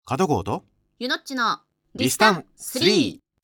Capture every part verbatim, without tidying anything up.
角郷とゆのっちのリスタンスリー。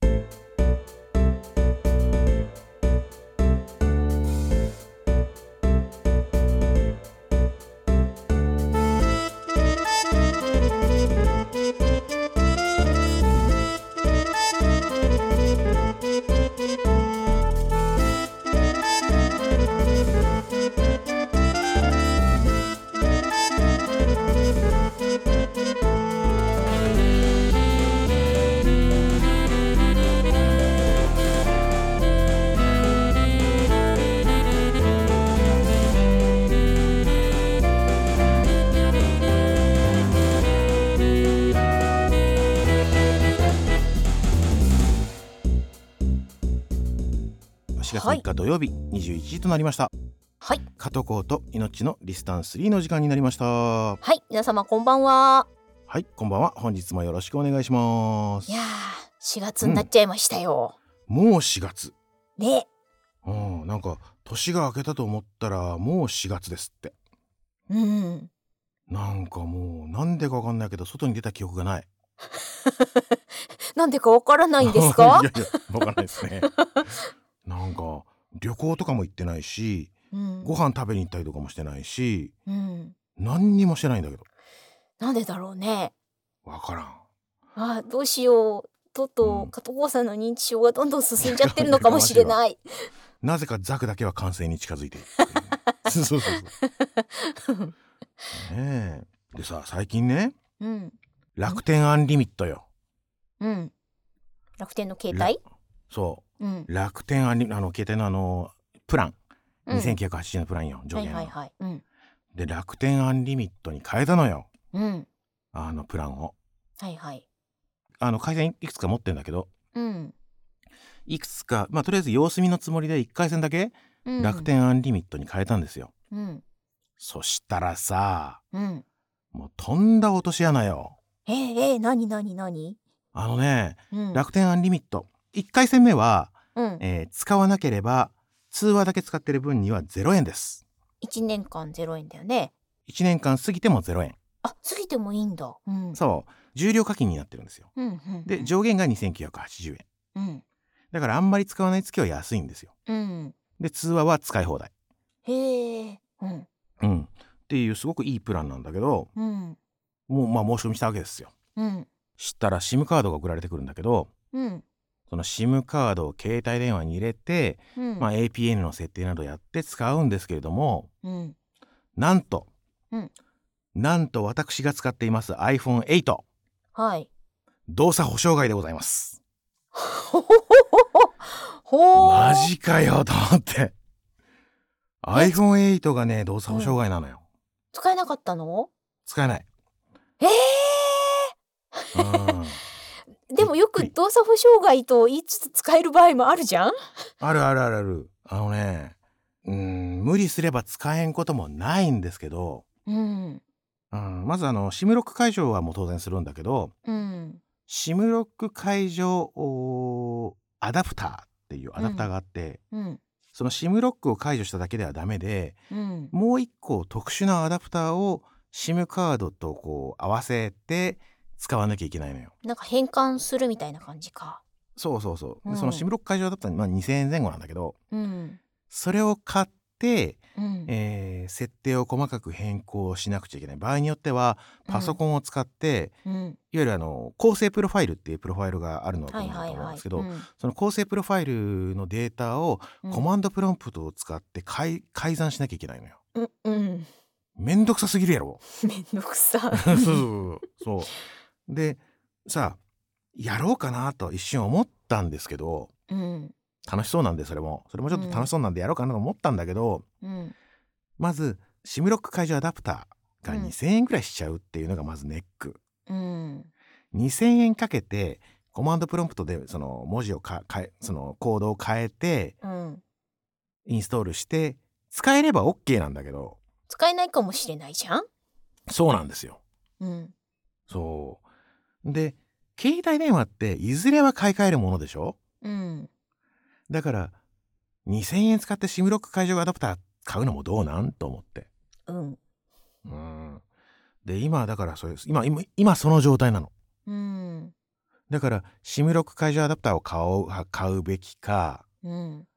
しがつみっか土曜日、にじゅういちじとなりました。 はい、 加藤浩と命のリスタンスリーの時間になりました。ははい皆様こんばんは。 い、こんばんは。本日もよろしくお願いします。 いやーしがつになっちゃいましたよ、 もうしがつね。 うん、なんか年が明けたと思ったらもうしがつですって。 うんなんかもうなんでかわかんないけど外に出た記憶がない。 なんでかわからないんですかいやいやわかんないですね。なんか旅行とかも行ってないし、 うん、 ご飯食べに行ったりとかもしてないし、 うん、 何にもしてないんだけどなんでだろうね。 わからん。 あーどうしよう、とうとうんう加藤剛さんの認知症がどんどん進んじゃってるのかもしれない。 なぜかザクだけは完成に近づいているっていうねそうそうそうねえ。でさ、最近ね、 うん楽天アンリミットよ。 うん楽天の携帯、 そうんう、楽天アンリミット、あの携帯のあのプラン、 うん、 にせんきゅうひゃくはちじゅうえんのプランよ、上はい限の、 はいはい、うんで楽天アンリミットに変えたのよ、 うんあのプランを。 はいはい、 あの回線いくつか持ってんだけど、 うんいくつか、まあとりあえず様子見のつもりでいっかい線だけうん楽天アンリミットに変えたんですよ。 うんそしたらさ、 うんもうとんだ落とし穴よ。 えー、えー、なになになに、 あのね、 うん楽天アンリミットいっかい戦目は、 うんえー使わなければ通話だけ使ってる分にはゼロえんです。 いちねんかんゼロえんだよね。 いちねんかん過ぎてもゼロえん。 あ、過ぎてもいいんだ。うん。 そう重量課金になってるんですよ。 うんうんうん、 で上限がにせんきゅうひゃくはちじゅうえん。 うんだからあんまり使わない月は安いんですよ。 うんで通話は使い放題。 へえ、うんうんっていうすごくいいプランなんだけど、 うんもうまあ申し込みしたわけですよ。 うんしたら SIM カードが送られてくるんだけど、 うんその SIM カードを携帯電話に入れて、 うんまあ、エーピーエヌ の設定などやって使うんですけれども、 うんなんと、 うん、 なんと私が使っています アイフォンエイト、 はい。 動作保証外でございます。 ほほほほほマジかよと思って。アイフォンエイトがね動作保証外なのよ、うん、 使えなかったの？ 使えない。 えーうん、でもよく動作保証外と言いつつ使える場合もあるじゃん。 あるあるあるある。あのね、うーん無理すれば使えんこともないんですけど、 うんうん、まずあの SIM ロック解除はもう当然するんだけど、 うん SIM ロック解除アダプターっていうアダプターがあって、 うんその SIM ロックを解除しただけではダメで、 うん、 もう一個特殊なアダプターを SIM カードとこう合わせて使わなきゃいけないのよ。 なんか変換するみたいな感じか。 そうそうそう。でうんその SIM ロック解除だったら、まあ、にせんえんぜん後なんだけど、 うんそれを買って、 うんえー設定を細かく変更しなくちゃいけない。場合によってはパソコンを使って、 うん、 いわゆるあの構成プロファイルっていうプロファイルがあるのだと思うんですけど、 はいはいはい、 その構成プロファイルのデータをうんコマンドプロンプトを使って改改ざんしなきゃいけないのよ。 うんうんめんどくさすぎるやろめんどくさそうそうそうそうでさ、やろうかなと一瞬思ったんですけど、 うん楽しそうなんでそれもそれもちょっと楽しそうなんでやろうかなと思ったんだけど、 うんまず SIM ロック解除アダプターがにせんえんくらいしちゃうっていうのがまずネック。 うんにせんえんかけてコマンドプロンプトでその文字をか変えそのコードを変えてうんインストールして使えれば OK なんだけど、 使えないかもしれないじゃん。 そうなんですよ。 うんそうで携帯電話っていずれは買い替えるものでしょ。 うんだからにせんえん使って SIM ロック解除アダプター買うのもどうなんと思って、 うんうんで今だからそれ今今今その状態なの。 うんだから シムロック 解除アダプターを買おう買うべきか、 うん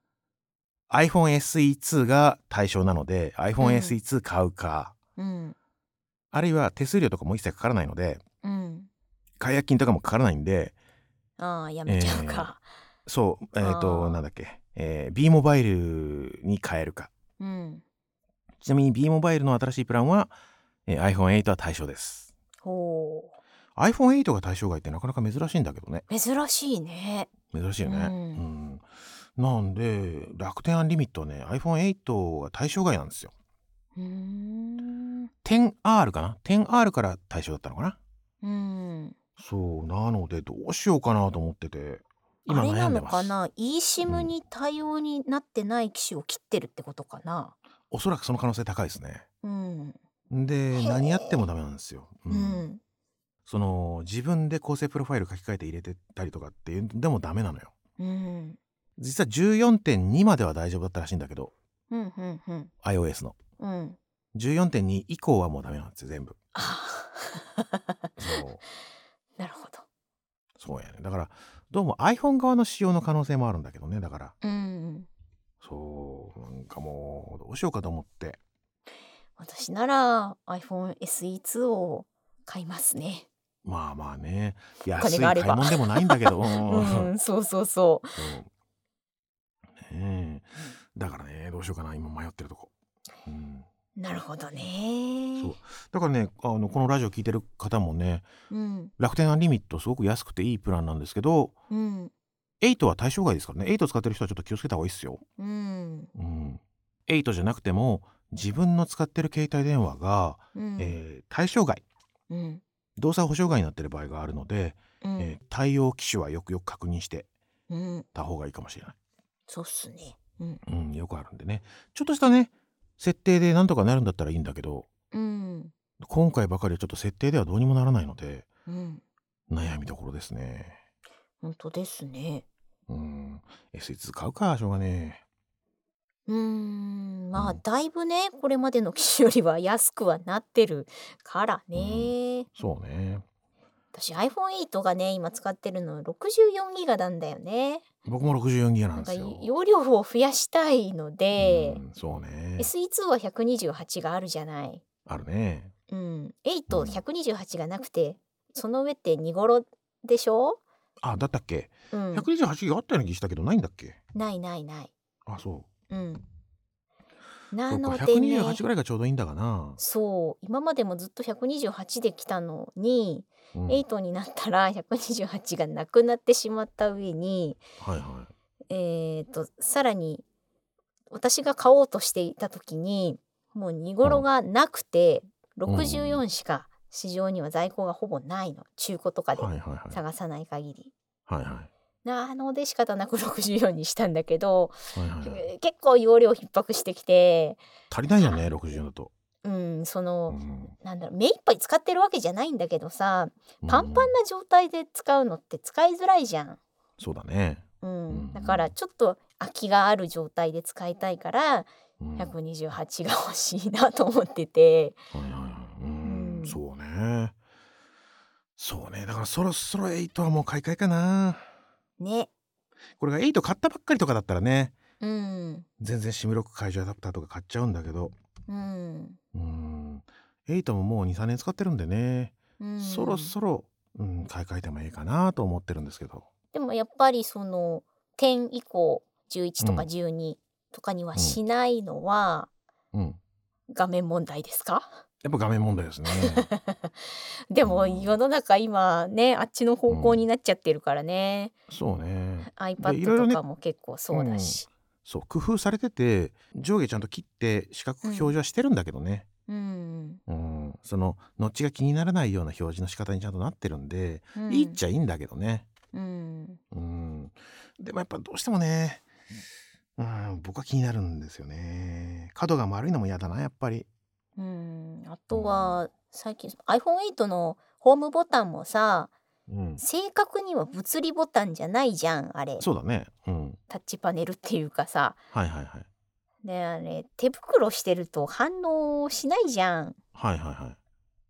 iPhone エスイーツー が対象なので iPhone エスイーツー 買うか、 うんあるいは手数料とかも一切かからないのでうん解約金とかもかからないんで、 ああやめちゃうか、 そうえっ、ー、とあーなんだっけ、えー、B モバイルに変えるか。 うんちなみに B モバイルの新しいプランは、えー、アイフォンエイト は対象です。 ほアイフォンエイト が対象外ってなかなか珍しいんだけどね。 う珍しいね。 珍しいよね。 うんうんなんで楽天アンリミットはね アイフォンエイト が対象外なんですよ。 うーんテンアール かな テンアール から対象だったのかな。 うんそうなのでどうしようかなと思っててあ今れなの悩んでます。 かな eSIM うんに対応になってない機種を切ってるってことかな。 おそらくその可能性高いですね。 うんでへ何やってもえダメなんですよ。ううんんその自分で構成プロファイル書き換えて入れてたりとかっていうでもダメなのよ。 うん実は じゅうよんてんに までは大丈夫だったらしいんだけどうんうんうん iOS のうんじゅうよんてんに 以降はもうダメなんですよ全部。 あそうなるほど。 そうやね。だからどうも iPhone 側の仕様の可能性もあるんだけどね。だからうんそうなんかもうどうしようかと思って。 私なら iPhone エスイーツー を買いますね。 まあまあねお安金があればい買い物でもないんだけどううんんそうそうそそうねえだからねどうしようかな今迷ってるとこ。うんう。なるほどそうね。 だからねあのこのラジオ聞いてる方もねうん楽天アンリミットすごく安くていいプランなんですけどうんエイトは対象外ですからね。エイト使ってる人はちょっと気をつけた方がいいですよ。 うんうん。エイトじゃなくても自分の使ってる携帯電話が、 うんえー対象外うん動作保証外になってる場合があるので、 うんえー対応機種はよくよく確認してうんた方がいいかもしれない。 そうっすね。うんうんよくあるんでねちょっとしたね設定でなんとかなるんだったらいいんだけどうん今回ばかりはちょっと設定ではどうにもならないのでうん悩みどころですね。 本当ですね。 うん エスイーツー 買うかしょうがねうーんまあうんだいぶねこれまでの機種よりは安くはなってるからえ。うんね。 そうね私 アイフォンエイト がね今使ってるのろくじゅうよんギガなんだよね。 僕もろくじゅうよんギガななんんかですよ。 容量を増やしたいので、 うんそうねエスイーツー はひゃくにじゅうはちがあるじゃない。 あるね。 うん、 うエイト、 んひゃくにじゅうはちがなくて、その上ってに頃でしょ。 あだったっけうん、 ひゃくにじゅうはちギガあったような気したけどないんだっけ。 ないないない。 あそううん。 そうかなのでひゃくにじゅうはちね、 ぐらいがちょうどいいんだがな。 そう、今までもずっとひゃくにじゅうはちで来たのに、 うんエイトになったらひゃくにじゅうはちがなくなってしまった上に、 はいはえっと、さらに私が買おうとしていた時に、もうに頃がなくて、ろくじゅうよんしか市場には在庫がほぼないの。中古とかいではいはいはい探さない限り。 はいはいなので仕方なくろくじゅうよんにしたんだけど、 はいはいはいえー結構容量逼迫してきて、 足りないよねろくじゅうよんだと。 うん、そうの、 んなんだろう、目いっぱい使ってるわけじゃないんだけどさ、 うんパンパンな状態で使うのって使いづらいじゃん。 そうだね。 うん、 うんだからちょっと空きがある状態で使いたいからうんひゃくにじゅうはちが欲しいなと思ってて、 はいはいはいうんうんそうねそうねだからそろそろエイトはもう買い替えかな。 ね。 これがエイト買ったばっかりとかだったらねうん全然シムロック解除アダプターとか買っちゃうんだけどうんうーんエイトももうにさんねん使ってるんでね、 うんそろそろ、うん、買い替えてもいいかなと思ってるんですけど。 でもやっぱりそのじゅう以降じゅういちとかうんじゅうにとかにはしないのはうん画面問題ですか？ やっぱ画面問題ですね。 でもうん世の中今ねあっちの方向になっちゃってるからね、 そうね。でい iPad ろいろねとかも結構そうだし、 そう工夫されてて上下ちゃんと切って四角く表示はしてるんだけどね、 うんうんそのノッチが気にならないような表示の仕方にちゃんとなってるんで、 うんいいっちゃいいんだけどね。 うんうんでもやっぱどうしてもね、うん僕は気になるんですよね。角が丸いのも嫌だなやっぱり。 うんあとは最近 アイフォンエイト のホームボタンもさ、 うん正確には物理ボタンじゃないじゃんあれ。 そうだね。うんタッチパネルっていうかさ、 はいはいはいであれ手袋してると反応しないじゃん。 はいはいはい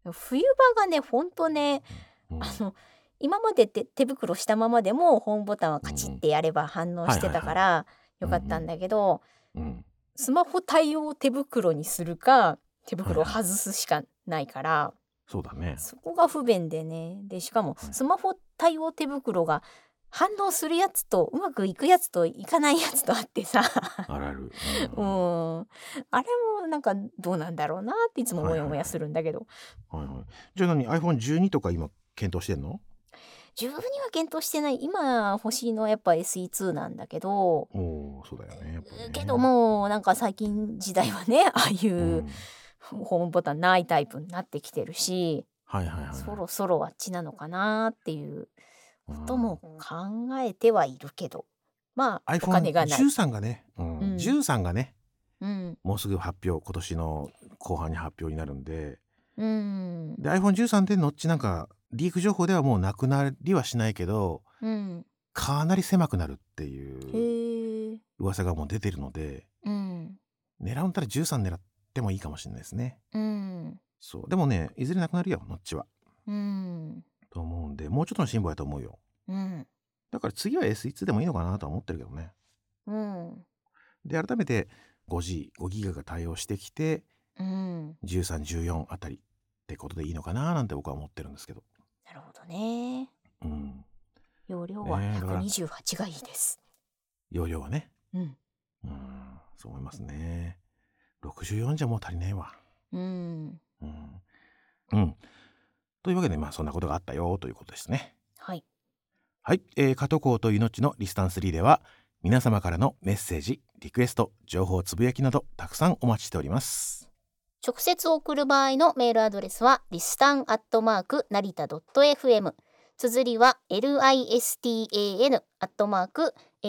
冬場がねほんとね、 うん、 あの今まで手手袋したままでもホームボタンはカチッてやれば反応してたかはいらよかったんだけど、 うんスマホ対応手袋にするか手袋をはいはい外すしかないから、 そうだね。 そこが不便でね。でしかもはいスマホ対応手袋が反応するやつとうまくいくやつといかないやつとあってさあるある。 ううんんあれもなんかどうなんだろうなっていつもモヤモヤするんだけど、 はいはい。じゃあ何 アイフォンじゅうに とか今検討してんの？ じゅうには検討してない。今欲しいのはやっぱ エスイーツー なんだけど、 おおー、そうだよね。やっぱねけどもうなんか最近時代はねああいううんホームボタンないタイプになってきてるし、 はいはいはいはい。 そろそろあっちなのかなっていううんことも考えてはいるけど、まあお金がない。 iPhone じゅうさん がね、うんうんじゅうさんがね、 うんもうすぐ発表、今年の後半に発表になるんで、 うんで アイフォンじゅうさん でのっちなんかリーク情報ではもうなくなりはしないけど、 うんかなり狭くなるっていうへえ噂がもう出てるので、 うん狙うんだったらじゅうさん狙ってもいいかもしれないですね。 うんそうでもね、いずれなくなるよノッチはうんと思うんで、もうちょっとの辛抱やと思うよ。 うんだから次は エスイーツー でもいいのかなとは思ってるけどね。 うんで改めて ごジー、ごギガが対応してきてうんじゅうさん、じゅうよんあたりってことでいいのかななんて僕は思ってるんですけど。 なるほどね。 うん。 容量はねえだからひゃくにじゅうはちがいいです。 容量はね。 うんうん。そう思いますね。ろくじゅうよんじゃもう足りないわ。 うんうん。うん。というわけでまあそんなことがあったよということですね。 はい。 はい、えー、加藤浩と命のリスタンスリーでは皆様からのメッセージ、リクエスト、情報つぶやきなどたくさんお待ちしております。 直接送る場合のメールアドレスはリスタンアットマーク成田 .fm、 綴りは リスタン アットマーク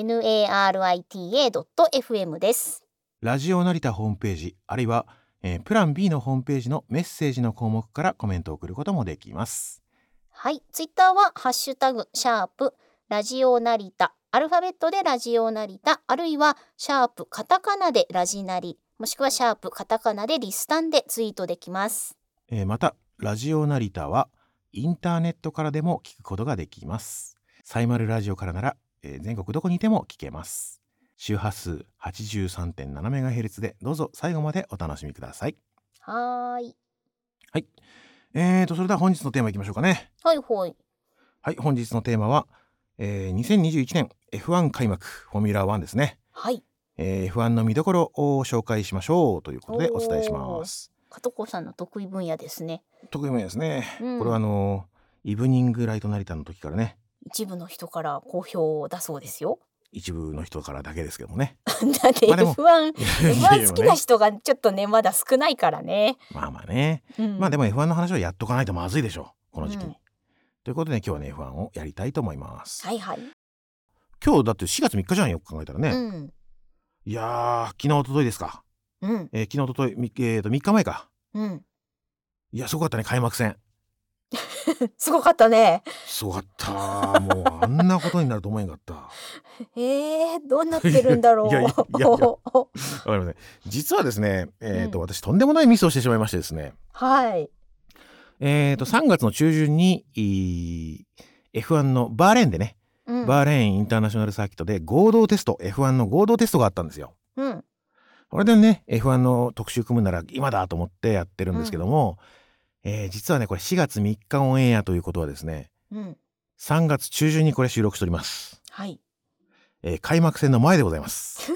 narita.fm です。 ラジオ成田ホームページあるいは、えー、プラン B のホームページのメッセージの項目からコメントを送ることもできます。 はい、ツイッターはハッシュタグシャープラジオ成田、アルファベットでラジオ成田、あるいはシャープカタカナでラジナリ、もしくはシャープカタカナでリスタンでツイートできます。 えー、またラジオ成田はインターネットからでも聞くことができます。サイマルラジオからなら、えー、全国どこにいても聞けます。周波数 はちじゅうさんてんななメガヘルツ でどうぞ最後までお楽しみください。 はーい。 はい。えーとそれでは本日のテーマいきましょうかね。 はいはい。 はい、本日のテーマは、えー、にせんにじゅういちねん エフワン 開幕フォーミュラーワンですね。 はい。 えー、エフワン の見どころを紹介しましょうということでお伝えします。 加藤子さんの得意分野ですね。 得意分野ですね。 うん、 これはあのー、イブニングライト成田の時からね。 一部の人から好評だそうですよ。 一部の人からだけですけどもね。 だって エフワン、エフワン 好きなね、 人がちょっとねまだ少ないからね。 まあまあね、 うん、 まあでも エフワン の話はやっとかないとまずいでしょうこの時期に、 うん、 ということで今日はね エフワン をやりたいと思います。 はいはい。 今日だってしがつみっかじゃんよく考えたらね、 うん、 いやー昨日おとといですか、 うんえー、昨日おととい、えー、とみっかまえか、 うん、 いやすごかったね開幕戦すごかったね。 すごかったもうあんなことになると思えんかったえー、どうなってるんだろう。 いやいやいやわかりません。実はですね、えーとうん、私とんでもないミスをしてしまいましてですね、 はいえーとさんがつの中旬に エフワン のバーレーンでね、うん、バーレーンインターナショナルサーキットで合同テスト エフワン の合同テストがあったんですよ。 うん、 これでね エフワン の特集組むなら今だと思ってやってるんですけども、うん、えー、実はねこれしがつみっかオンエアということはですね、うん、さんがつ中旬にこれ収録しております。 はい、 えー、開幕戦の前でございます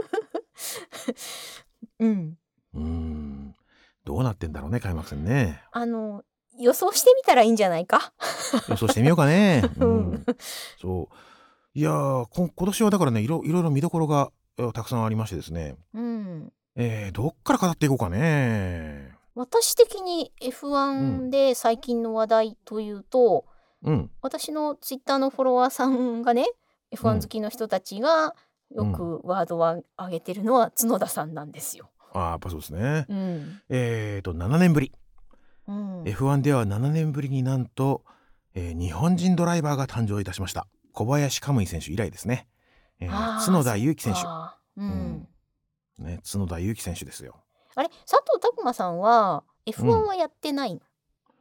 うんうーんどうなってんだろうね開幕戦ね。 あの予想してみたらいいんじゃないか予想してみようかね、うん、そういやーこ今年はだからねいろいろいろ見どころがたくさんありましてですね、うん、えー、どっから語っていこうかね。 私的に エフワン で最近の話題というと、うん、私のツイッターのフォロワーさんがね エフワン 好きの人たちがよくワードを上げてるのは角田さんなんですよ。 ああやっぱそうですね、うん、えーとななねんぶり、うん、エフワン ではななねんぶりになんと、えー、日本人ドライバーが誕生いたしました。小林可夢偉選手以来ですね、えー、角田裕樹選手、うんうんね、角田裕樹選手ですよ。 あれ佐藤拓磨さんは エフワン はやってないの、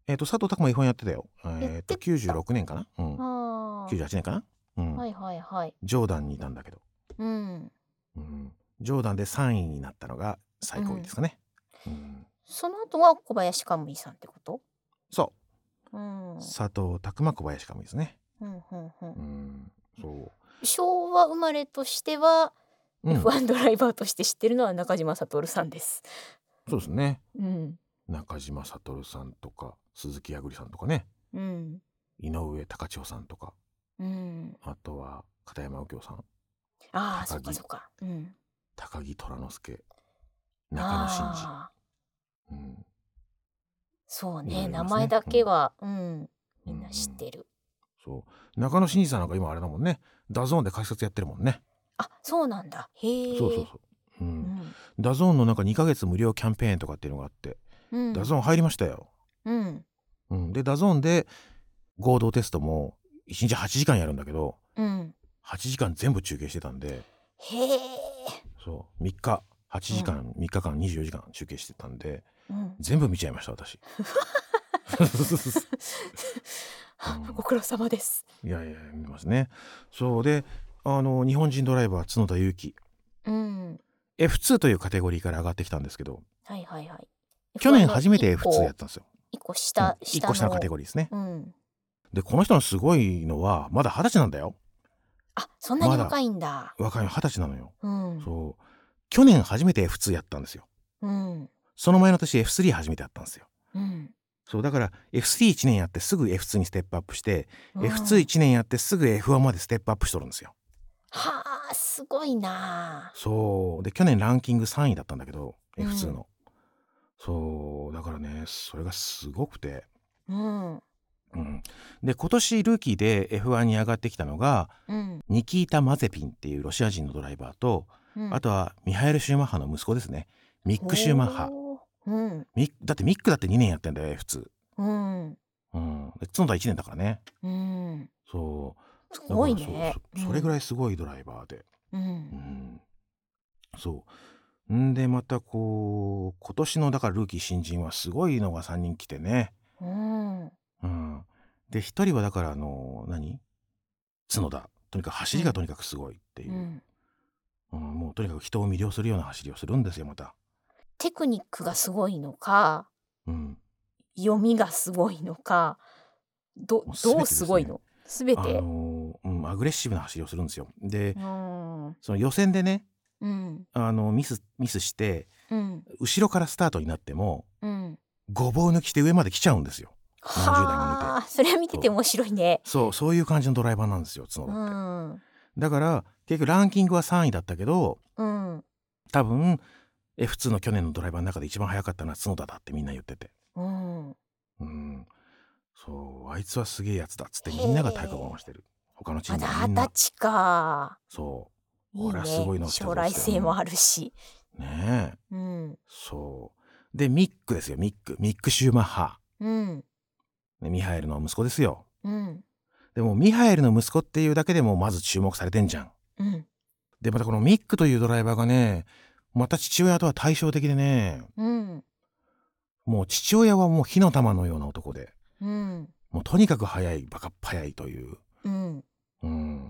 えっ、と佐藤拓磨 エフワン やってたよ。えっ、とやってたきゅうじゅうろくねんかな、うん、 あきゅうじゅうはちねんかな、うん、 あ、はいはいはい。 ジョーダンにいたんだけど、 うん。 うん、ジョーダンでさんいになったのが最高位ですかね、うん、 その後は小林カムイさんってこと？ そううん。 佐藤拓磨小林かもですね、 うんうんう。 うんん、そ昭和生まれとしては、 う、うん、 エフワン ドライバーとして知ってるのは中島悟さんです。 そうですね。 うん。 中島悟さんとか鈴木あぐりさんとかね、 うん。 井上貴千穂さんとか、 うん。 あとは片山右京さん、 ああ、そ高木っかそっか。うん。 高木虎之助、中野真司、 ああ、 うん、 そうね。 いろいろい名ますね。 前だけは、うん、みんなうんうん知ってる。 そう中野真司さんなんか今あれだもんね、ダゾーンで解説やってるもんね。 あ、そうなんだ。へえ。 そうそうそう、う、 うんん。 ダゾーンのなんかにかげつ無料キャンペーンとかっていうのがあって、 うん。 ダゾーン入りましたよ、 うん。 うん、でダゾーンで合同テストもいちにちはちじかんやるんだけど、 うん。 はちじかん全部中継してたんで、 へえ。 そうみっかはちじかん、 うんみっかかんにじゅうよじかん中継してたんでうん。 全部見ちゃいました私。うんご苦労様です。 いやいや見ますね。そうで、あの日本人ドライバー角田裕樹、 うん。 エフツー というカテゴリーから上がってきたんですけど、 はいはいはい。 去年初めてエエフツー やっ一たんですよ。 個うん、 下、 いっこ下のカテゴゴリーですね。 うん。 でこの人のすごいのはまだはたちなんだよ。 あ、そんなにまだ若いんだ。 若いはたちなのよ。 うん。 そう去年初めて エフツー やったんですよ。 うん。 その前の年 エフスリー 初めてやったんですよ。 うん。 そうだから エフスリーいち 年やってすぐ エフツー にステップアップして、 うんエフツーいち 年やってすぐ エフワン までステップアップしとるんですよ。 はあ、すごいな。 そうで去年ランキングさんいだったんだけど、 うんエフツー のそうだからねそれがすごくて、 うん。 うん、で今年ルーキーで エフワン に上がってきたのがうん。 ニキータ・マゼピンっていうロシア人のドライバーと、 うん。 あとはミハエル・シューマッハの息子ですね、ミック・シューマッハ。 おーうん。 ミッだってミックだってにねんやってんだよ エフツー。 うん。 うん、で角田いちねんだからね。 うん。 そうすごいね。 だからそそそれぐらい。 いすごいドライバーで、 う。 うんん、そうんでまたこう今年のだからルーキー新人はすごいのがさんにん来てね、 うん。 うん、でひとりはだからあの何角田、とにかく走りがとにかくすごいっていうう、 ん。 うん、もうとにかく人を魅了するような走りをするんですよまた。 テクニックがすごいのか、 うん読みがすごいのか、どもう全どうてですねすごいの？すべあて。 のーうん、アグレッシブな走りをするんですよ。でうん。 その予選でねうん。 あのミスミスしてうん。 後ろからスタートになってもうん。 ごぼう抜きして上まで来ちゃうんですよ。何十台も抜いて。 はあ、それは見てて面白いね。 そうそういう感じのドライバーなんですよ角う田って。 ん。 だから結局ランキングはさんいだったけどうん。 多分 エフツー の去年のドライバーの中で一番速かったのは角田だってみんな言ってて、 うん。 うん、そうあいつはすげえやつだっつってみんなが太鼓判をしてる。他のチーまだムはみんな二十歳か。 そういい俺はすごね。 いの来たぞ将来性もあるし。 ねえうん。 そうでミックですよミックミック・シューマッハ、 うん。 ね、ミハエルの息子ですよ。 うん。 でもミハエルの息子っていうだけでもまず注目されてんじゃん。 うん。 でまたこのミックというドライバーがねまた父親とは対照的でね、 うん。 もう父親はもう火の玉のような男でうん。 もうとにかく速いバカっ速いという、 うん。 うん、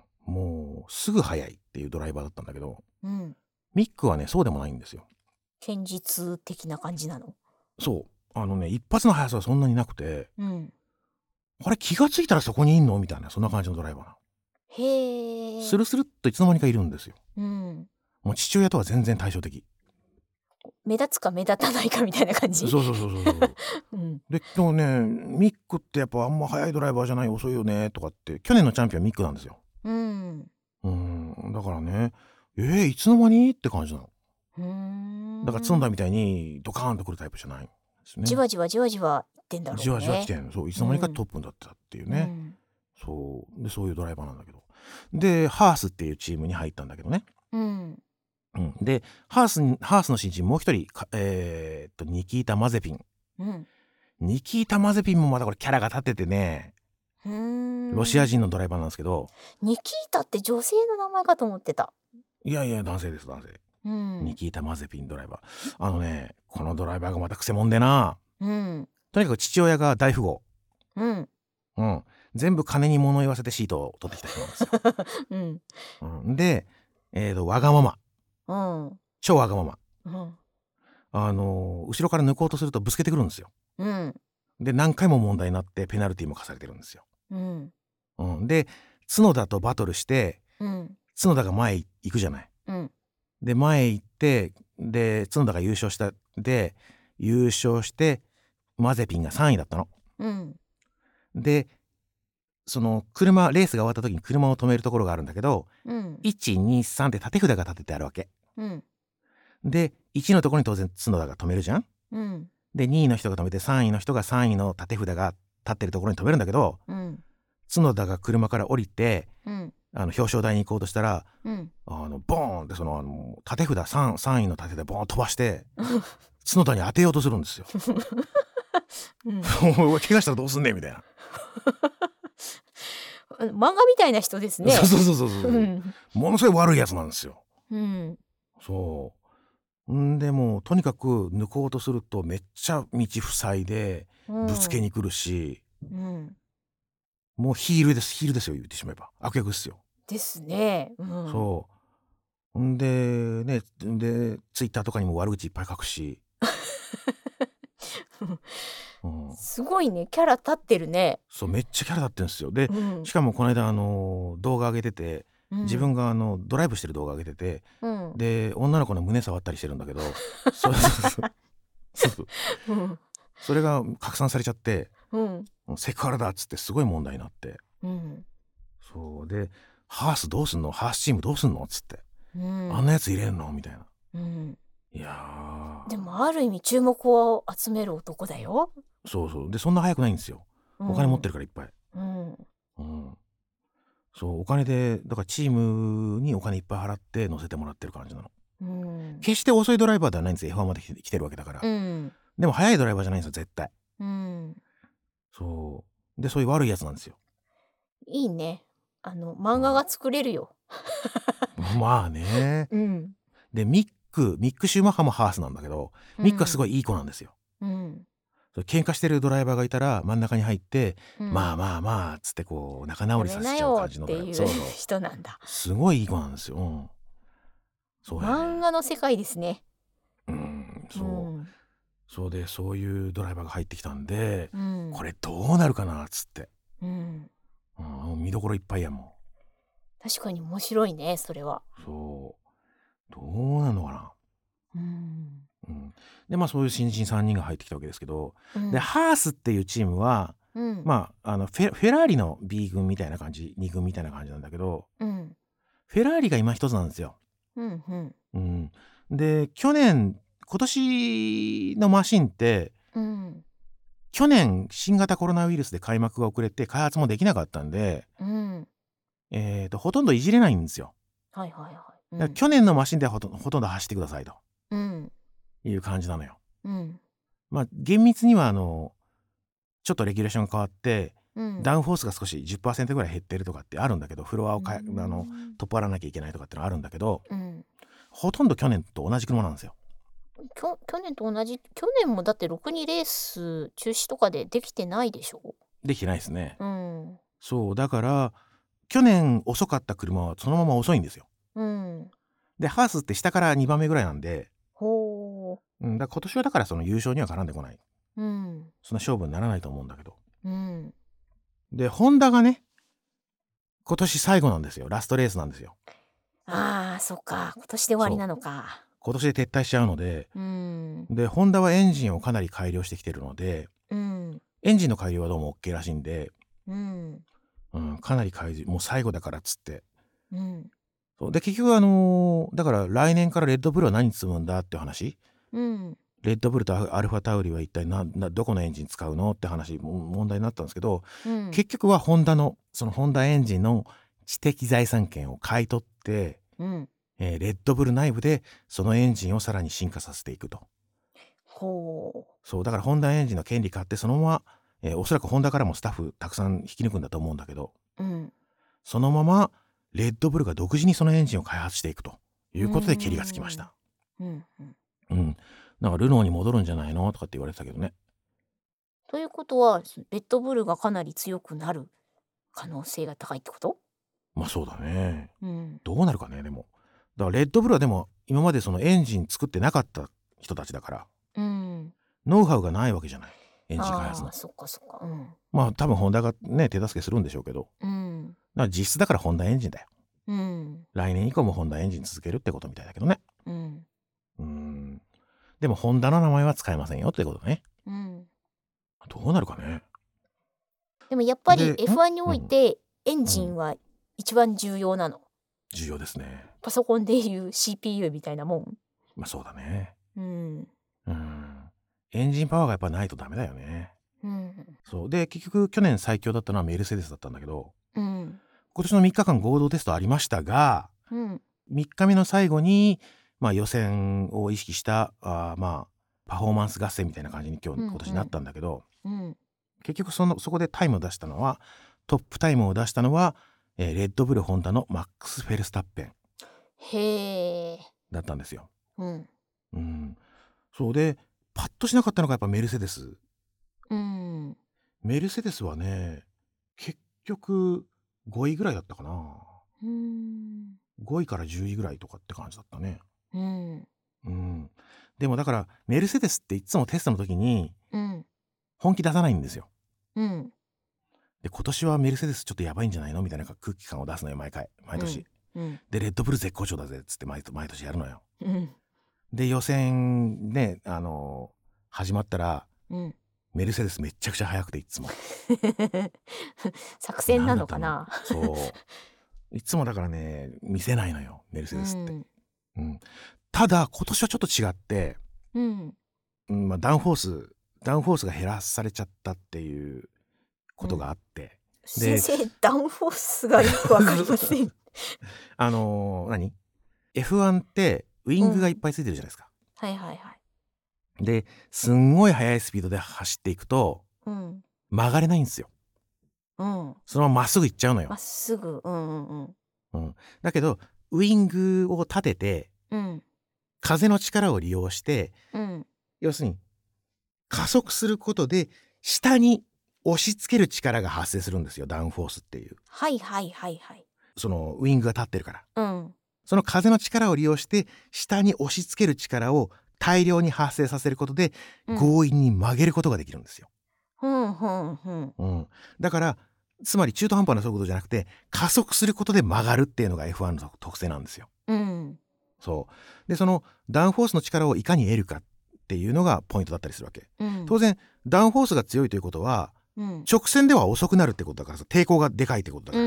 もうすぐ速いっていうドライバーだったんだけどうん。 ミックはねそうでもないんですよ。 堅実的な感じなの。 そうあのね一発の速さはそんなになくてうん。 あれ気がついたらそこにいんのみたいなそんな感じのドライバーなへえ。 スルスルっといつの間にかいるんですよ。 うん。 もう父親とは全然対照的。 目立つか目立たないかみたいな感じ。 そうそうそうそうそううん。 で今日ねミックってやっぱあんま速いドライバーじゃない遅いよねとかって去年のチャンピオンミックなんですよ。 うん。 うんだからねえー、いつの間にって感じなの。 うーん。 だから角田みたいにドカーンとくるタイプじゃないんですね。 じわじわじわじわいってんだろうね。 じわじわ来てんそういつの間にかうんトップになってたっていうね、 うん。 そうでそういうドライバーなんだけどでハースっていうチームに入ったんだけどね、 うん。 うん、でハースにハースの新人もう一人かえー、っとニキータ・マゼピンうん。 ニキータ・マゼピンもまたこれキャラが立っててねうーん。 ロシア人のドライバーなんですけど、 ニキータって女性の名前かと思ってた。 いやいや男性です男性、 うん。 ニキータ・マゼピンドライバーあのねこのドライバーがまたクセモンでなうん。 とにかく父親が大富豪、 うんうん、全部金に物言わせてシートを取ってきた人なんですよ、 うんうん、で、えーと、わがまま、 うん超わがまま、 うんあのー後ろから抜こうとするとぶつけてくるんですよ。 うんで何回も問題になってペナルティーも課されてるんですよ、 うんうん、で角田とバトルしてうん角田が前行くじゃない。 うんで前行ってで角田が優勝したで優勝してマゼピンがさんいだったの。 うんでその車レースが終わった時に車を止めるところがあるんだけど、 うん、 いちにさんって縦札が立ててあるわけ、 うん、 でいちのところに当然角田が止めるじゃん。 うん、 でにいの人が止めてさんいの人がさんいの縦札が立ってるところに止めるんだけど、 うん、 角田が車から降りて、 うん、 あの表彰台に行こうとしたら、 うん、 あのボーンってそのあの縦札 3, さんいの縦でボーン飛ばして角田に当てようとするんですよ。 うん、 怪我したらどうすんねんみたいな漫画みたいな人ですね。 そうそうそうそうそう、 うん、 ものすごい悪いやつなんですよ。 うん、 そう。んでもうとにかく抜こうとするとめっちゃ道塞いでぶつけに来るし、 うん、 もうヒールですヒールですよ言ってしまえば悪役ですよ。 ですね。うん、 そう。んでねでツイッターとかにも悪口いっぱい書くし、 うん、すごいねキャラ立ってるね。 そうめっちゃキャラ立ってるんですよ。で、 うん、 しかもこの間あの動画上げてて、うん、自分があのドライブしてる動画上げてて、うん、で女の子の胸触ったりしてるんだけどそうそうそうそう、うん、それが拡散されちゃって、うん、セクハラだっつってすごい問題になって、うん、そうでハースどうすんのハースチームどうすんのっつって、うん、あんなやつ入れんのみたいな、うん、いやでもある意味注目を集める男だよ。 そうそうでそんな早くないんですよ、うん、お金持ってるからいっぱい、うんうん、そうお金でだからチームにお金いっぱい払って乗せてもらってる感じなの、うん、決して遅いドライバーではないんですよ。 エフワン まで来てるわけだから、うん、でも速いドライバーじゃないんですよ絶対、うん、そうでそういう悪いやつなんですよ。 いいね、あの漫画が作れるよ、 うん、まあね、うん、でミックミック・シューマッハもハースなんだけど、うん、ミックはすごいいい子なんですよ、うん、喧嘩してるドライバーがいたら真ん中に入って、うん、まあまあまあつってこう仲直りさせちゃう感じのドライバー、 そうそう人なんだ。 すごいいい子なんですよ、うん、 そうやね、漫画の世界ですね。 うんそう、うん、そうでそういうドライバーが入ってきたんで、うん、これどうなるかなっつって、うんうん、見どころいっぱいやもん。 確かに面白いねそれは。 そうどうなのかな、うんうん、でまあそういう新人さんにんが入ってきたわけですけど、うん、でハースっていうチームは、うん、まああのフェ、フェラーリの ビー 軍みたいな感じに軍みたいな感じなんだけど、うん、フェラーリが今一つなんですよ、うんうんうん、で去年今年のマシンって、うん、去年新型コロナウイルスで開幕が遅れて開発もできなかったんで、うんえー、とほとんどいじれないんですよ。はいはいはい、うん、だから去年のマシンではほと、ほとんど走ってくださいと、うん、いう感じなのよ、うん、まあ厳密にはあのちょっとレギュレーションが変わって、うん、ダウンフォースが少し じゅっパーセント ぐらい減ってるとかってあるんだけど、フロアをか、うん、あの取っ払わなきゃいけないとかってのあるんだけど、うん、ほとんど去年と同じ車なんですよ。きょ去年と同じ去年もだってろくにレース中止とかでできてないでしょ。できてないですね、うん、そうだから去年遅かった車はそのまま遅いんですよ、うん、でハースって下からにばんめぐらいなんで、ほう、うん、だから今年はだからその優勝には絡んでこない、うん、そんな勝負にならないと思うんだけど、うん、でホンダがね今年最後なんですよ、ラストレースなんですよ。あーそっか今年で終わりなのか。今年で撤退しちゃうので、うん、でホンダはエンジンをかなり改良してきてるので、うん、エンジンの改良はどうも OK らしいんで、うんうん、かなり改良もう最後だからっつって、うん、そうで結局あのー、だから来年からレッドブルは何積むんだって話、うん、レッドブルとアルファタウリは一体ななどこのエンジン使うのって話問題になったんですけど、うん、結局はホンダのそのホンダエンジンの知的財産権を買い取って、うんえー、レッドブル内部でそのエンジンをさらに進化させていくと。ほう。そうだからホンダエンジンの権利買ってそのまま、えー、おそらくホンダからもスタッフたくさん引き抜くんだと思うんだけど、うん、そのままレッドブルが独自にそのエンジンを開発していくということで蹴りがつきました。うんうんうん、なんかルノーに戻るんじゃないのとかって言われてたけどね。 ということはレッドブルがかなり強くなる可能性が高いってこと？ まあそうだね。 うん。 どうなるかね。でもだからレッドブルはでも今までそのエンジン作ってなかった人たちだからうん。 ノウハウがないわけじゃない、エンジン開発の。 ああ、そっかそっか。うん。 まあ多分ホンダがね手助けするんでしょうけど、 うん。 だから実質だからホンダエンジンだよ。 うん。 来年以降もホンダエンジン続けるってことみたいだけどね。 うん。 うーん。でもホンダの名前は使えませんよってことね。 うん。 どうなるかね。 でもやっぱりで、 エフワン においてエンうん、 ジンは一番重要なの。 重要ですね。 パソコンでいう シーピーユー みたいなもん。 まあそうだね。 うん。 うん。エンジンパワーがやっぱないとダメだよね。 うん。 そうで結局去年最強だったのはメルセデスだったんだけど、 うん。 今年のみっかかん合同テストありましたが、 うん。 みっかめの最後に、まあ、予選を意識したあまあパフォーマンス合戦みたいな感じに今日、 うん、 今年なったんだけど、 うん。 結局そのそこでタイムを出したのはトップタイムを出したのは、えーレッドブルホンダのマックス・フェルスタッペンへえ。 だったんですよ。 うん。 うん、そうでパッとしなかったのがやっぱメルセデス。 うん。 メルセデスはね結局ごいぐらいだったかな。 うん。 ごいからじゅういぐらいとかって感じだったね。 うん。 うん、でもだからメルセデスっていつもテストの時にうん。 本気出さないんですよ。 うん。 で今年はメルセデスちょっとやばいんじゃないのみたいな空気感を出すのよ毎回毎年、 うん。 でレッドブル絶好調だぜっつって毎毎年やるのよ。 うん。 で予選ねあのー始まったらうん。 メルセデスめっちゃくちゃ速くていつも作戦なのかな。 そういつもだからね見せないのよメルセデスって、 うん。 うん、ただ今年はちょっと違って、 うん。 うんまあ、ダウンフォースダウンフォースが減らされちゃったっていうことがあって、 先生ダウンフォースがよくわかりません。 あのー、何 エフワン ってウイングがいっぱいついてるじゃないですか、 うん、はいはいはい。 ですんごい速いスピードで走っていくと、うん、曲がれないんですよ、うん、そのまままっすぐ行っちゃうのよ。 まっすぐ、うんうんうん、 うん、だけどウイングを立てて、うん、風の力を利用して、うん、要するに加速することで下に押し付ける力が発生するんですよダウンフォースっていう。 はいはいはいはい。 そのウイングが立ってるから、うん、その風の力を利用して下に押し付ける力を大量に発生させることで、うん、強引に曲げることができるんですよ。うんうんうんうん、だからつまり中途半端な速度じゃなくて加速することで曲がるっていうのが エフワン の特性なんですよ。うん、そうでそのダウンフォースの力をいかに得るかっていうのがポイントだったりするわけ、うん、当然ダウンフォースが強いということは、うん、直線では遅くなるってことだからさ抵抗がでかいってことだから、うん、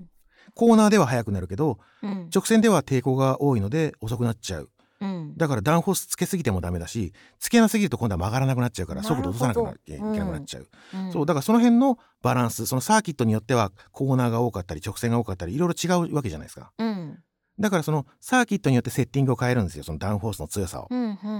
コーナーでは速くなるけど、うん、直線では抵抗が多いので遅くなっちゃう、うん、だからダウンフォースつけすぎてもダメだしつけなすぎると今度は曲がらなくなっちゃうから速度落とさなくなきゃいけなくなっちゃう、うん、そうだからその辺のバランスそのサーキットによってはコーナーが多かったり直線が多かったりいろいろ違うわけじゃないですか、うん、だからそのサーキットによってセッティングを変えるんですよそのダウンフォースの強さを、うんうんうん、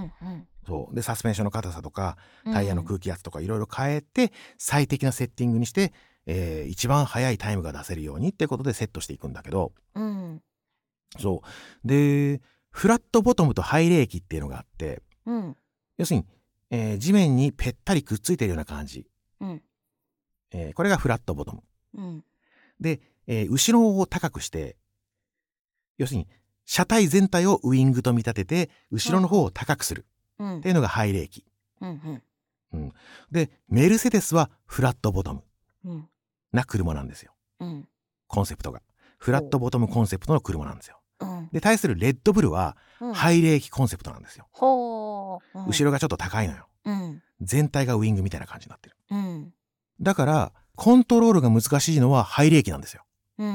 そうでサスペンションの硬さとかタイヤの空気圧とかいろいろ変えて最適なセッティングにして、えー、一番速いタイムが出せるようにってことでセットしていくんだけど、うん、そうでフラットボトムとハイレーキっていうのがあって、うん、要するに、えー、地面にぺったりくっついてるような感じ、うんえー、これがフラットボトム、うん、で、えー、後ろを高くして要するに車体全体をウイングと見立てて後ろの方を高くするっていうのがハイレーキ、うんうんうん、でメルセデスはフラットボトムな車なんですよ、うん、コンセプトがフラットボトムコンセプトの車なんですよ、うん、で対するレッドブルはハイレーキコンセプトなんですよ、うん、後ろがちょっと高いのよ、うん、全体がウイングみたいな感じになってる、うん、だからコントロールが難しいのはハイレーキなんですよ、うん、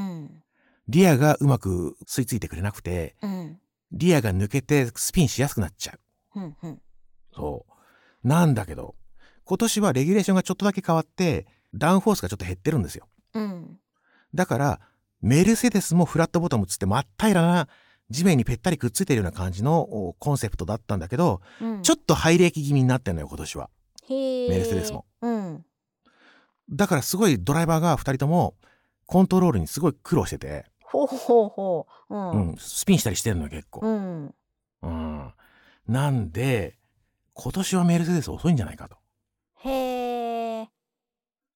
リアがうまく吸い付いてくれなくて、うん、リアが抜けてスピンしやすくなっちゃう、うんうん、そうなんだけど今年はレギュレーションがちょっとだけ変わってダウンフォースがちょっと減ってるんですよ、うん、だからメルセデスもフラットボトムつって真っ平らな地面にぺったりくっついてるような感じのコンセプトだったんだけど、うん、ちょっとハイレーキ気味になってんのよ今年はメルセデスも、うん、だからすごいドライバーがふたりともコントロールにすごい苦労しててほうほうほう、うんうん、スピンしたりしてるのよ結構、うんうん、なんで今年はメルセデス遅いんじゃないかと。 へー、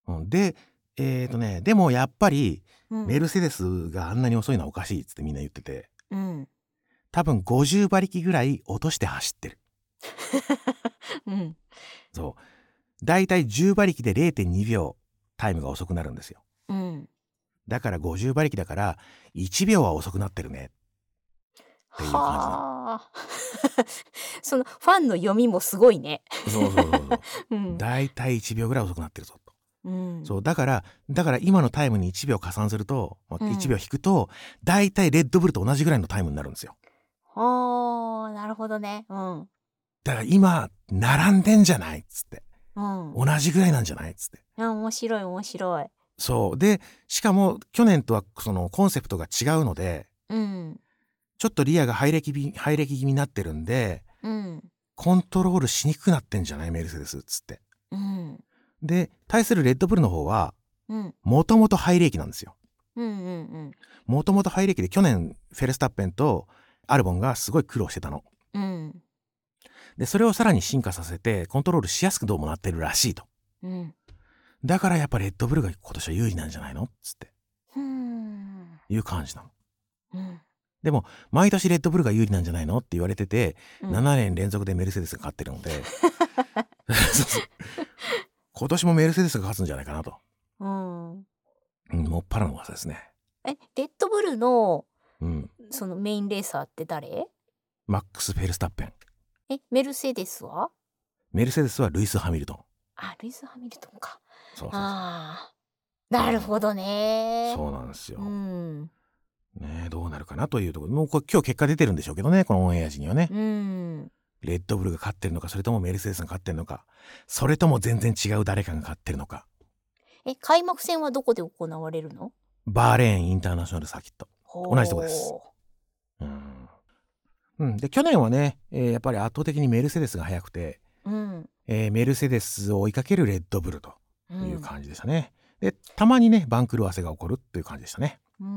うん、でえーとねでもやっぱりうん、 メルセデスがあんなに遅いのはおかしいっつってみんな言ってて、 うん、 多分ごじゅう馬力ぐらい落として走ってる。 うん、 そうだいたいじゅう馬力で れいてんにびょうタイムが遅くなるんですよ。 うん。 だからごじゅう馬力だからいちびょうは遅くなってるねっていう感じなの。 はあ。そのファンの読みもすごいね。 そうそうそうそううん、 だいたいいちびょうぐらい遅くなってるぞと。 うん、 そうだからだから今のタイムにいちびょう加算すると、まあ、 うん。 いちびょう引くとだいたいレッドブルと同じぐらいのタイムになるんですよ。 はあ、なるほどね。うん、 だから今並んでんじゃないっつって、 うん。 同じぐらいなんじゃないっつって。 あ、面白い面白い。 そうでしかも去年とはそのコンセプトが違うので、 うん、 ちょっとリアがハイレキ気味ハイレキ気味になってるんで、 うん、 コントロールしにくくなってんじゃないメルセデスっつって。 うん、 で対するレッドブルの方はうん、 もともとハイレキなんですよ。 うん、うん、 もともとハイレキで去年フェルスタッペンとアルボンがすごい苦労してたの。 うん、 でそれをさらに進化させてコントロールしやすくどうもなってるらしいと。 うん、 だからやっぱレッドブルが今年は有利なんじゃないのっつってうん、 いう感じなの。 うん、 でも毎年レッドブルが有利なんじゃないのって言われてて、 うん。 ななねん連続でメルセデスが勝ってるのでそうそう今年もメルセデスが勝つんじゃないかなと、 うん。 うん、もっぱらの噂ですね。 え、レッドブルのうん、 そのメインレーサーって誰？ マックス・フェルスタッペン。 え、メルセデスは？ メルセデスはルイス・ハミルトン。 あ、ルイス・ハミルトンか。 そうそうそう。 ああ、なるほどね。 そうなんですよ。 うん。 ねえどうなるかなというところ。もうこれ今日結果出てるんでしょうけどね、このオンエア時にはね。 うん。 レッドブルが勝ってるのか、それともメルセデスが勝ってるのか、それとも全然違う誰かが勝ってるのか。 え、開幕戦はどこで行われるの？ バーレーンインターナショナルサーキット。同じとこです。 ほうんうん、で去年はね、えーやっぱり圧倒的にメルセデスが速くて、 う。うん。 えーメルセデスを追いかけるレッドブルとう。 いうん感じでしたね。でたまにね番狂わせが起こるっていう感じでしたね。 うん。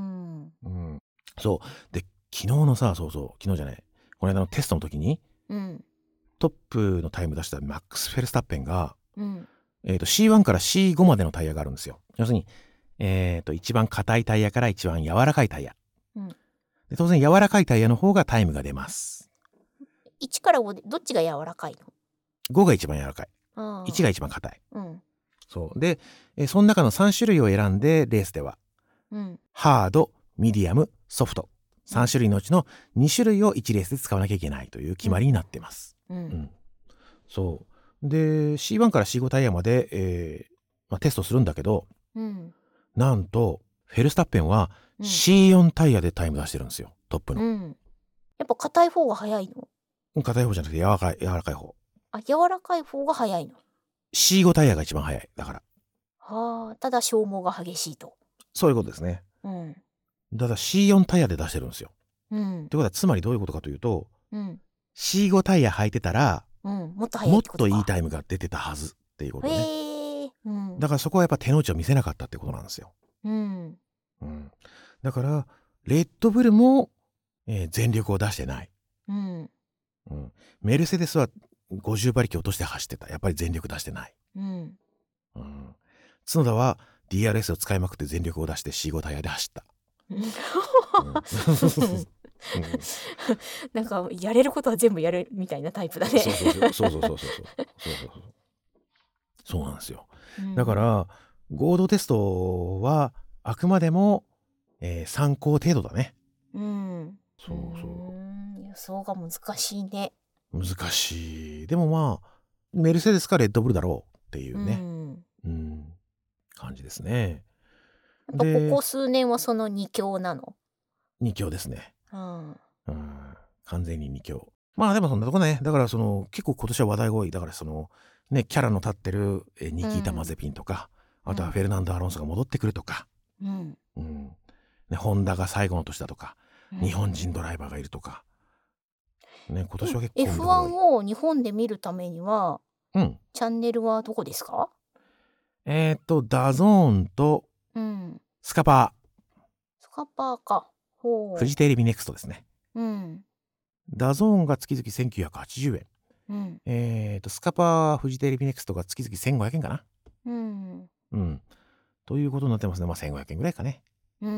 うん、そうで昨日のさそうそう昨日じゃないこの間のテストの時にうん。 トップのタイム出したマックス・フェルスタッペンが、 うん。 えーと シーワン から シーファイブ までのタイヤがあるんですよ。要するに、えーと一番硬いタイヤから一番柔らかいタイヤ、 うん。 で当然柔らかいタイヤの方がタイムが出ます。 いちからごでどっちが柔らかいの？ ごが一番柔らかい、 ああ。 いちが一番硬い。 うん。 そうで、えーその中のさん種類を選んでレースではうん。 ハード、ミディアム、ソフトさん種類のうちのに種類をいちレースで使わなきゃいけないという決まりになってます。 ううんん、そうで シーワン から シーファイブ タイヤまで、えーまあ、テストするんだけど、 うん。 なんとフェルスタッペンはうん。 シーフォー タイヤでタイム出してるんですよ、トップの。 うん。やっぱ硬い方が早いの？ 硬い方じゃなくて柔らかい柔らかい方。 あ、柔らかい方が早いの。 シーファイブ タイヤが一番早い。だからはあ、ただ消耗が激しいと。 そういうことですね。 うん。 ただ シーフォー タイヤで出してるんですよ。 うんってことはつまりどういうことかというと、 うんシーファイブ タイヤ履いてたらうん、もっと早いもっってことか。 といいタイムが出てたはずっていうことね。 へえ、うん、 だからそこはやっぱ手の内を見せなかったってことなんですよ。 うんうん、だからレッドブルも、えー全力を出してない、 うんうん、メルセデスはごじゅう馬力落として走ってた。やっぱり全力出してない、 うんうん、角田は ディーアールエス を使いまくって全力を出して シーファイブ タイヤで走った、うんうんなんかやれることは全部やるみたいなタイプだね。 そうそうそうそうそうそうそうそうそうそうそうなんですよ。 うんだから合同テストはあくまでも、えー参考程度だね。 うんそうそうーん予想が難しいね。 難しい。でもまあメルセデスかレッドブルだろうっていううね、 んうん、感じですね。 やっぱこでこ数年はその二強なの。 に強ですね。 うんうん、完全にに強。まあでもそんなとこね。だからその結構今年は話題が多い。だからそのねキャラの立ってるえニキータ・マゼピンとか、 うんあとはフェルナンド・アロンソが戻ってくるとか、 うんうんね、ホンダが最後の年だとか、 うん日本人ドライバーがいるとか、ね、今年は結構見どエフころ多い。 ワン を日本で見るためにはうん。 チャンネルはどこですか？ えっとダゾーンとうんスカパスカパーか。ほー、 うフジテレビネクストですね。 うんダゾーンが月々せんきゅうひゃくはちじゅうえん。 うんえっとスカパーフジテレビネクストが月々せんごひゃくえんかな。 うんうん。ということになってますね。まあせんごひゃくえんぐらいかね。 うん。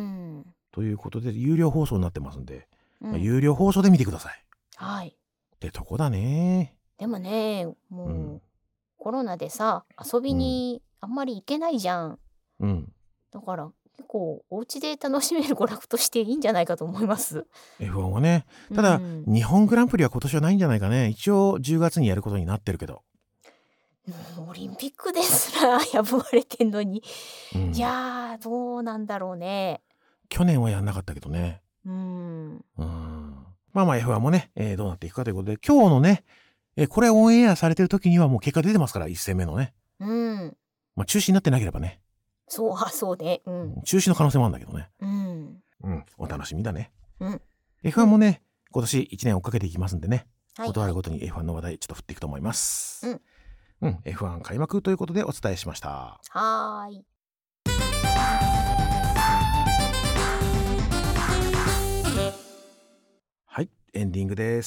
ということで有料放送になってますんで、 うんまあ、有料放送で見てください。 はい。 ってとこだね。 でもね、もう、 うん。 コロナでさ、遊びにあんまり行けないじゃん。 うん。 だから結構お家で楽しめる娯楽としていいんじゃないかと思います。 エフワン はね。ただ、 うん、 日本グランプリは今年はないんじゃないかね。一応じゅうがつにやることになってるけど。 もうオリンピックですら破まれてんのに、 うん、 いやーどうなんだろうね。 去年はやんなかったけどね。 うん。 うん。まあまあ エフワン もね、えー、どうなっていくかということで、今日のね、えー、これオンエアされてる時にはもう結果出てますから、いち戦目のね。 うん。 まあ中止になってなければね。 そう、あ、そうね。うん。 中止の可能性もあるんだけどね。 うん。 うん。お楽しみだね。 うん。 エフワン もね、今年いちねん追っかけていきますんでね。 はい、 ことあるごとに エフワン の話題ちょっと振っていくと思います。 うん。 うん。エフワン 開幕ということでお伝えしました。 はーい。 はい。エンディングです。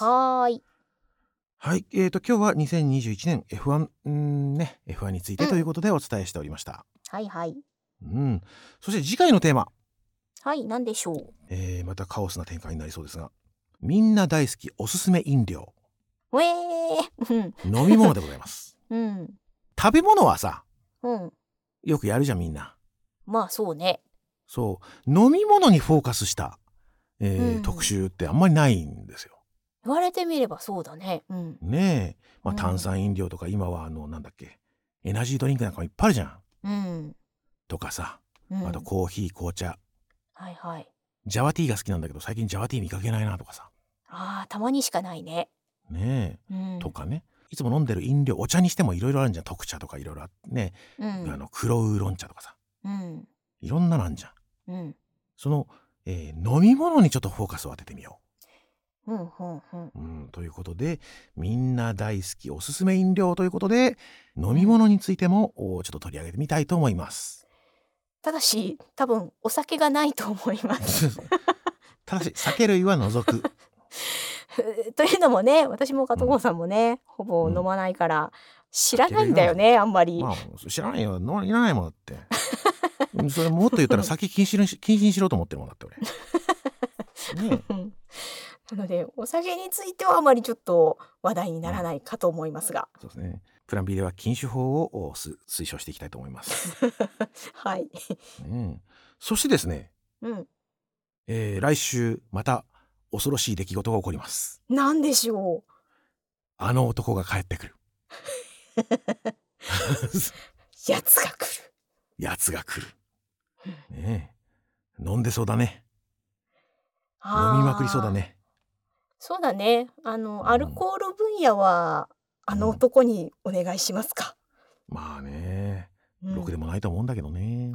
はーい。 はい。えーと、今日はにせんにじゅういちねん エフワン、んーね、エフワン についてということでお伝えしておりました。 うん、はいはい。 うん。そして次回のテーマ。 はい、何でしょう。 えー、またカオスな展開になりそうですが、みんな大好きおすすめ飲料。 ウェー飲み物でございます。 うん。 食べ物はさ、 うん。 よくやるじゃんみんな。 まあそうね。 そう。飲み物にフォーカスした、えーうん、特集ってあんまりないんですよ。 言われてみればそうだね。うん、 ねえ。まあ炭酸飲料とか今はあのなんだっけ、エナジードリンクなんかもいっぱいあるじゃん。 うん。 とかさ、 うん、 あとコーヒー、紅茶。 はいはい。 ジャワティーが好きなんだけど最近ジャワティー見かけないなとかさ。 ああ、たまにしかないね。 ねえ、 うん、 とかね。いつも飲んでる飲料、お茶にしてもいろいろあるんじゃん。特茶とかいろいろあってね、うん、あの黒ウーロン茶とかさ、うん、いろんなのあんじゃん。うん、その、えー、飲み物にちょっとフォーカスを当ててみよう。うんうんうんうん、ということでみんな大好きおすすめ飲料ということで飲み物についても、うん、ちょっと取り上げてみたいと思います。 ただし多分お酒がないと思いますただし酒類は除くというのもね、私も加藤さんもね、うん、ほぼ飲まないから、うん、知らないんだよね、あんまり、 まあ、知らないよ、いらないもんだってそれもっと言ったら酒禁止にし、禁止にしろと思ってるもんだって俺ねえなのでお酒についてはあまりちょっと話題にならないかと思いますが、 うん、そうですね。プラン B では禁酒法を推奨していきたいと思いますはい、 うん、そしてですね、うんえー、来週また恐ろしい出来事が起こります。 何でしょう。 あの男が帰ってくるやつが来るやつが来る、ねえ、飲んでそうだね。飲みまくりそうだね。そうだね。あの、うん、 アルコール分野はあの男にお願いしますか。 うん、まあね、うん、ろくでもないと思うんだけどね、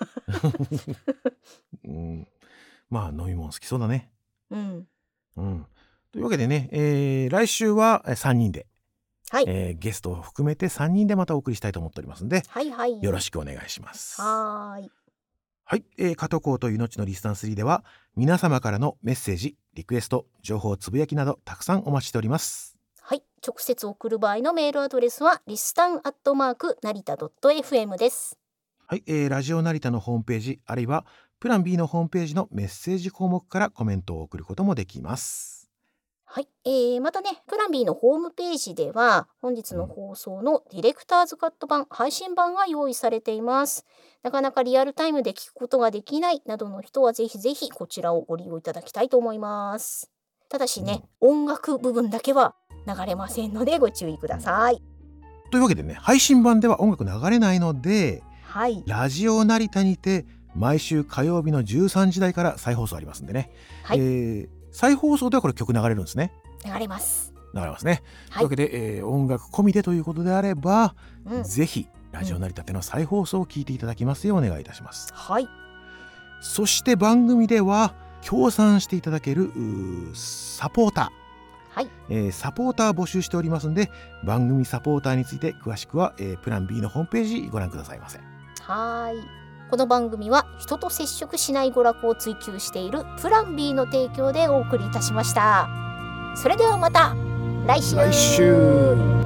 うん、まあ飲み物好きそうだね。うんうん、というわけでね、えー、来週はさんにんで、はいえー、ゲストを含めてさんにんでまたお送りしたいと思っておりますので、はいはい、よろしくお願いします。はい。はい、えー、加藤浩という命のリスタンスリーでは皆様からのメッセージ、リクエスト、情報つぶやきなどたくさんお待ちしております。はい、直接送る場合のメールアドレスはリスタンアットマーク成田 .fm です。はい、えー、ラジオ成田のホームページあるいはプラン B のホームページのメッセージ項目からコメントを送ることもできます。はい、えー、またね、プラン B のホームページでは本日の放送のディレクターズカット版、配信版が用意されています。なかなかリアルタイムで聞くことができないなどの人はぜひぜひこちらをご利用いただきたいと思います。ただしね、うん、音楽部分だけは流れませんのでご注意ください。というわけでね、配信版では音楽流れないので、はい、ラジオ成田にて毎週火曜日のじゅうさんじ台から再放送ありますんでね、はいえー、再放送ではこれ曲流れるんですね。流れます流れますね、はい、というわけで、えー、音楽込みでということであれば、うん、ぜひラジオ成田での再放送を聞いていただきますようお願いいたします。はい。そして番組では協賛していただけるサポーター、はいえー、サポーター募集しておりますので、番組サポーターについて詳しくは、えー、プラン B のホームページご覧くださいませ。はい。この番組は人と接触しない娯楽を追求しているプラン B の提供でお送りいたしました。それではまた来週。来週